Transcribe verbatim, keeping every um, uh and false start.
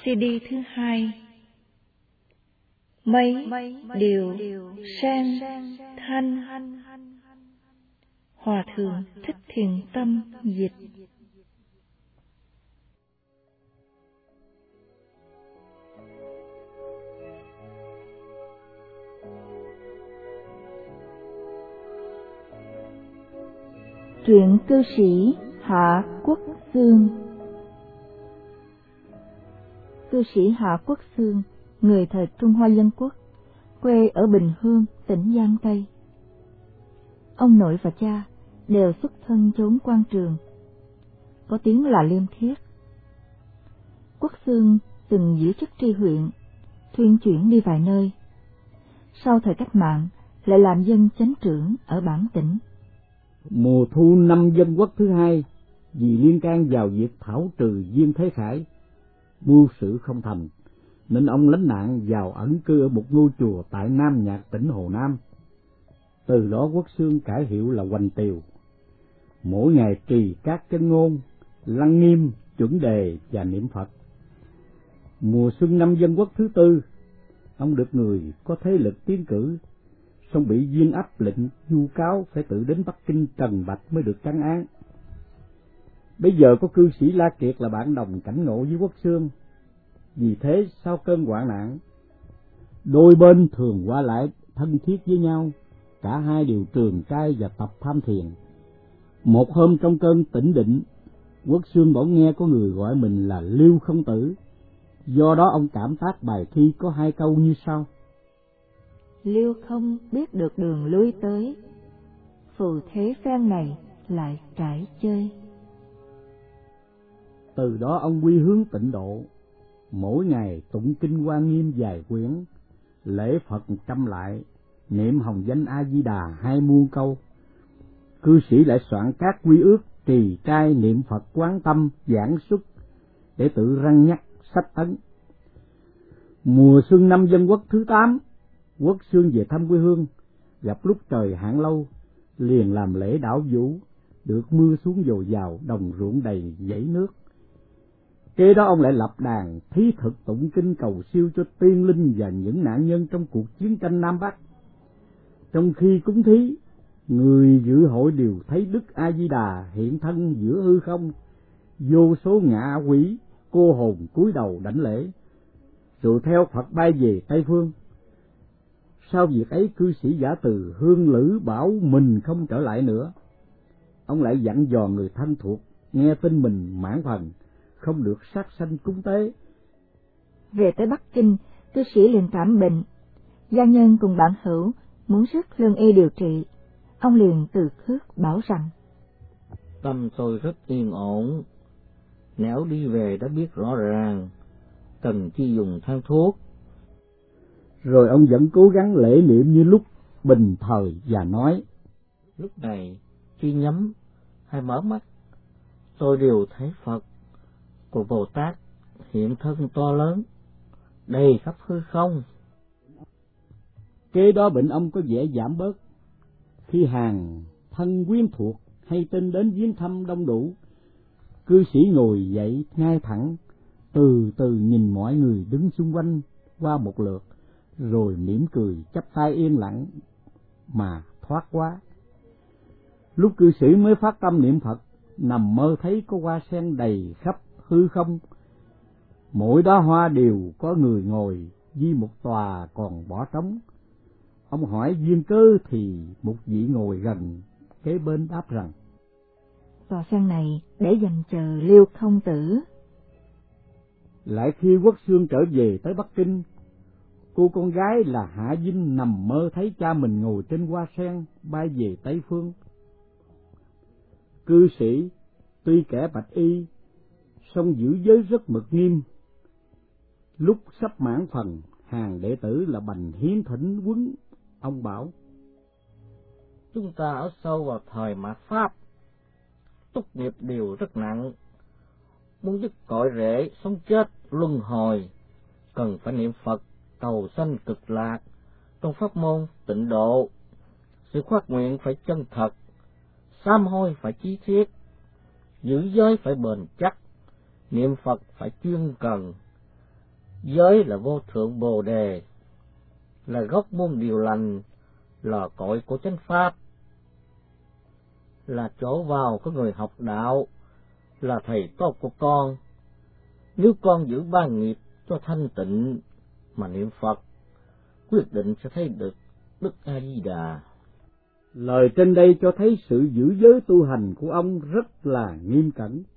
xê đê thứ hai. Mấy điều sang thanh. Hòa thượng Thích Thiện Tâm dịch. Truyện cư sĩ Hạ Quốc Xương. Cư sĩ Hạ Quốc Xương, người thời Trung Hoa Dân Quốc, quê ở Bình Hương, tỉnh Giang Tây. Ông nội và cha đều xuất thân chốn quan trường, có tiếng là liêm khiết. Quốc Xương từng giữ chức tri huyện, thuyên chuyển đi vài nơi. Sau thời cách mạng, lại làm dân chánh trưởng ở bản tỉnh. Mùa thu năm Dân Quốc thứ hai, vì liên can vào việc thảo trừ Viên Thế Khải, mưu sự không thành, nên ông lánh nạn vào ẩn cư ở một ngôi chùa tại Nam Nhạc, tỉnh Hồ Nam. Từ đó Quốc Xương cải hiệu là Hoành Tiều. Mỗi ngày trì các chân ngôn, lăng nghiêm, chuẩn đề và niệm Phật. Mùa xuân năm Dân Quốc thứ tư, ông được người có thế lực tiến cử, song bị Viên áp lệnh vu cáo phải tự đến Bắc Kinh trần bạch mới được trấn án. Bây giờ có cư sĩ La Kiệt là bạn đồng cảnh ngộ với Quốc Xương. Vì thế sau cơn hoạn nạn, đôi bên thường qua lại thân thiết với nhau, cả hai đều trường trai và tập tham thiền. Một hôm trong cơn tĩnh định, Quốc Xương bỗng nghe có người gọi mình là Liêu Không Tử. Do đó ông cảm tác bài thi có hai câu như sau: Liêu không biết được đường lui tới, phù thế phen này lại trải chơi. Từ đó ông quy hướng tịnh độ, mỗi ngày tụng kinh Hoa Nghiêm vài quyển, lễ Phật trăm lại, niệm hồng danh A Di Đà hai muôn câu. Cư sĩ lại soạn các quy ước trì trai niệm Phật quán tâm giảng xuất để tự răn nhắc sách ấn. Mùa xuân năm Dân Quốc thứ tám, Quốc Xương về thăm quê hương, gặp lúc trời hạn lâu, liền làm lễ đảo vũ, được mưa xuống dồi dào, đồng ruộng đầy dãy nước. Kế đó ông lại lập đàn thí thực tụng kinh cầu siêu cho tiên linh và những nạn nhân trong cuộc chiến tranh Nam Bắc. Trong khi cúng thí, người dự hội đều thấy Đức A Di Đà hiện thân giữa hư không, vô số ngạ quỷ cô hồn cúi đầu đảnh lễ, rồi theo Phật bay về Tây Phương. Sau việc ấy, cư sĩ Giả Từ Hương Lữ bảo mình không trở lại nữa. Ông lại dặn dò người thân thuộc nghe tin mình mãn phần, không được sát sanh cúng tế. Về tới Bắc Kinh, cư sĩ liền cảm bệnh. Gia nhân cùng bạn hữu muốn rước lương y điều trị. Ông liền từ khước bảo rằng: Tâm tôi rất yên ổn, nẻo đi về đã biết rõ ràng, cần chi dùng thang thuốc. Rồi ông vẫn cố gắng lễ niệm như lúc bình thời và nói: Lúc này khi nhắm hay mở mắt, tôi đều thấy Phật của Bồ Tát hiện thân to lớn, đầy khắp hư không. Kế đó bệnh ông có vẻ giảm bớt. Khi hàng thân quyến thuộc hay tin đến viếng thăm đông đủ, cư sĩ ngồi dậy ngay thẳng, từ từ nhìn mọi người đứng xung quanh qua một lượt, rồi mỉm cười chắp tay yên lặng mà thoát quá. Lúc cư sĩ mới phát tâm niệm Phật, nằm mơ thấy có hoa sen đầy khắp hư không, mỗi đóa hoa đều có người ngồi, với một tòa còn bỏ trống. Ông hỏi duyên cớ thì một vị ngồi gần kế bên đáp rằng: Tòa sen này để dành chờ Liêu Không Tử. Lại khi Quốc Xương trở về tới Bắc Kinh, cô con gái là Hạ Vinh nằm mơ thấy cha mình ngồi trên hoa sen bay về Tây Phương. Cư sĩ tuy kẻ bạch y, song giữ giới rất mực nghiêm. Lúc sắp mãn phần, hàng đệ tử là Bành Hiến thỉnh huấn. Ông bảo: Chúng ta ở sâu vào thời mạt Pháp, túc nghiệp đều rất nặng, muốn dứt cội rễ sống chết luân hồi, cần phải niệm Phật cầu sanh cực lạc trong pháp môn tịnh độ. Sự khoát nguyện phải chân thật, sám hối phải chí thiết, giữ giới phải bền chắc, niệm Phật phải chuyên cần, Giới là vô thượng bồ đề, là gốc môn điều lành, là cội của chánh pháp, là chỗ vào của người học đạo, là thầy tốt của con. Nếu con giữ ba nghiệp cho thanh tịnh mà niệm Phật, quyết định sẽ thấy được Đức A Di Đà. Lời trên đây cho thấy sự giữ giới tu hành của ông rất là nghiêm cẩn.